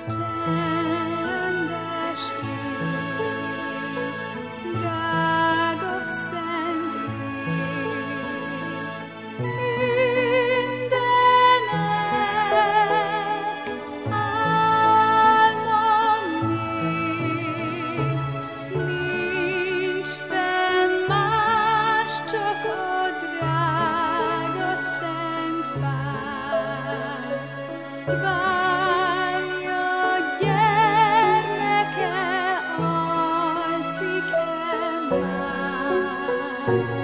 Csendes ég, drága szent ég, mindenek álmom még, nincs fenn más, csak a drága szent pár. Várja gyermeke, alszik-e már?